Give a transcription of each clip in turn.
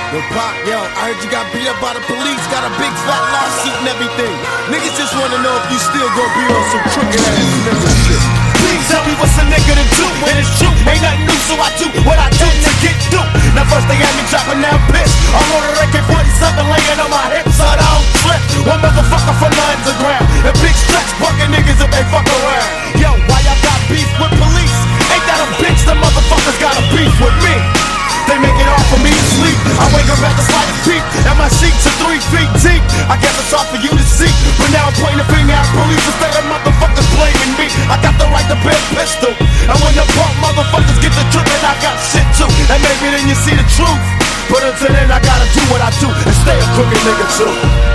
Yo, Pop, yo, I heard you got beat up by the police, got a big fat lawsuit and everything. Niggas just wanna know if you still gon' be on some crooked ass nigga shit. Please tell me what's a nigga to do, and it's true, ain't nothing new, so I do what I do to get through. Now first they had me dropping down piss, I'm on a AK-47 laying on my hips so I don't slip. One motherfucker from the underground, and big stretch bucking niggas if they fuck around. Yo, why y'all got beef with police? Ain't that a bitch? The motherfuckers got a beef with me. They make it hard for me to sleep. I wake up at the slightest peak, and my sheets are 3 feet deep. I guess it's hard for you to see, but now I'm pointing a finger at police instead of motherfuckers blaming me. I got the right to bear a pistol, and when the punk motherfuckers get the truth, and I got shit too. And maybe then you see the truth, but until then I gotta do what I do and stay a crooked nigga too.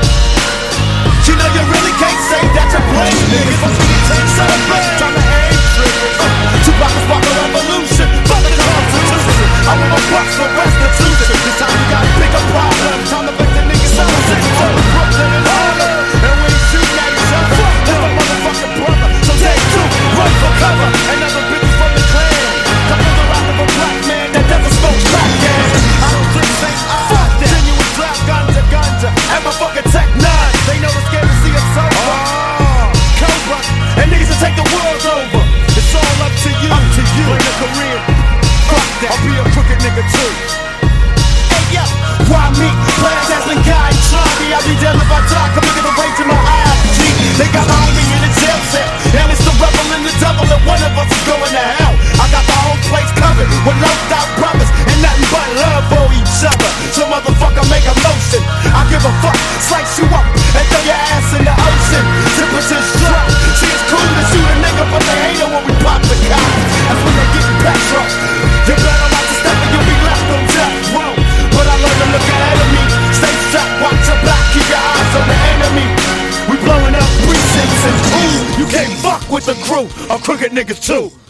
You know you really can't say that you're blame niggas. Fuck you, celebrate, time to aim triggers. Tupac was spark a revolution, fuck the Constitution. I want my bucks for restitution. This time we got bigger problems. Time to make the niggas out of six to Brooklyn and Harlem. And we ain't shooting at each other. That's my motherfucking brother. So take two, run for cover. And other bitches from the clan. Come on the rock of a black man that doesn't smoke crack, yeah. I don't drink St. Fuck that. Genuine trap, ganja. And my fucking Tech 9. They know it's scared to see us over. Cobra. And niggas will take the world over. It's all up to you. Up to you. Play the career. I'll be a crooked nigga too. Hey yo, why me? Plans has been guiding, try me. I'll be dead if I die. Come look at the rage in my eyes. G, they got my homie in the jail cell. And it's the rebel and the devil, and one of us is going to hell. I got the whole place covered with loved out brothers and nothing but love for each other. So motherfucker, make a motion. I give a fuck, slice you up and throw your ass in the ocean. Temperatures drop. See, it's cool to shoot a nigga, but they hate it when we pop the cop. That's when they getting petrol. You better watch the step and you'll be left on death row. But I learned to look ahead of me. Stay strapped, watch your back, keep your eyes on the enemy. We blowing up precincts and ooh, you can't fuck with the crew of crooked niggas too.